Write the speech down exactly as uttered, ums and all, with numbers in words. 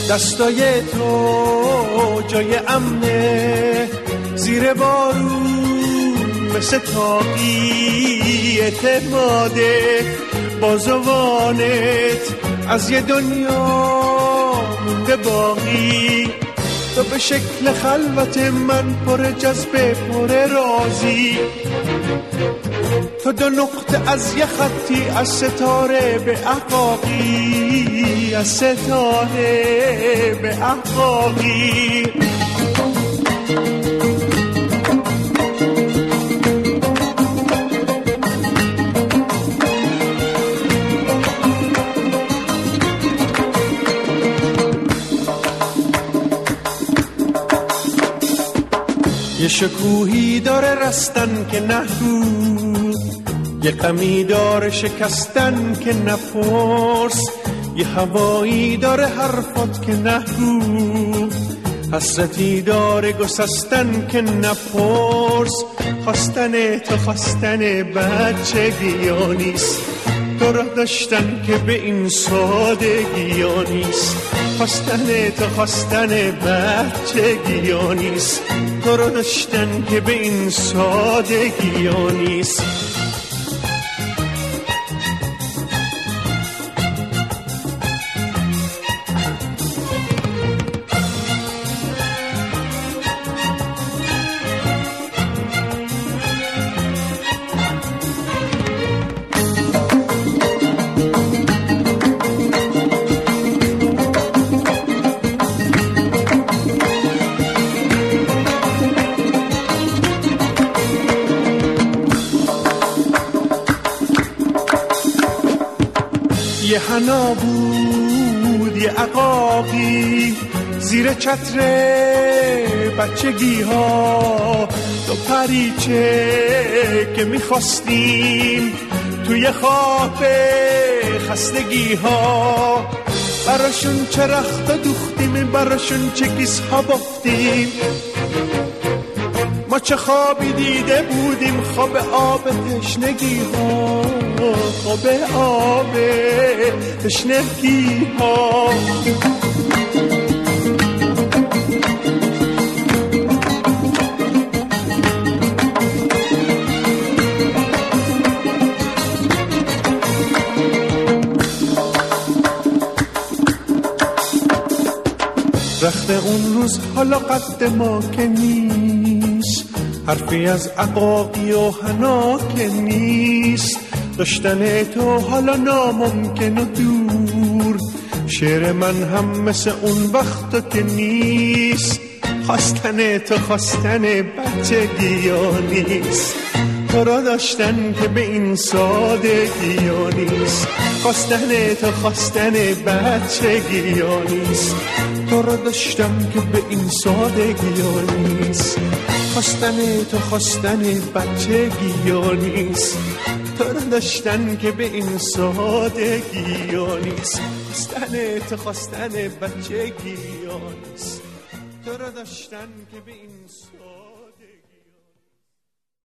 دستای تو جای امنه، زیر بارون مثل تاقی اعتماده، بازوانت از یه دنیا مونده باقی. تو به شکل خلوت من پر جذبه پر رازی، تو دو نقطه از یه خطی از ستاره به احقاقی، از ستاره به احقاقی. یه شکوهی داره رستن که نگو، یه غمی داره شکستن که نپرس، یه هوایی داره حرفات که نگو، حسرتی داره گسستن که نپرس. خواستن تو خواستن بچگی ها نیست، تو را داشتن که به این سادگی ها نیست. خواستن تو خواستن بچگی ها نیست، تو را داشتن که به این سادگی ها نیست. یه حنا بود یه عقاقی زیر چتر بچگی ها، دو پریچه که میخواستیم توی خواب خستگی ها. براشون چه رخت دوختیم، براشون چه گیس ها بافتیم. ما چه خوابی دیده بودیم، خواب آب تشنگی ها، خواب آب تشنگی ها. رخت اون روز حالا قد ما که نیست، حرفی از عقاقی و حنا که نیست. داشتن تو حالا ناممکن و دور، شعر من هم مثل اون وقتا که نیست. خواستن تو خواستن بچگی ها نیست، تو را داشتن که به این سادگی ها نیست. خواستن تو خواستن بچگی ها نیست، تو را داشتن که به این سادگی ها نیست. خواستن تو خواستن بچگی ها نیست، تو را داشتن که به این سادگی ها نیست. خواستن تو خواستن بچگی ها نیست، تو را داشتن که به این سادگی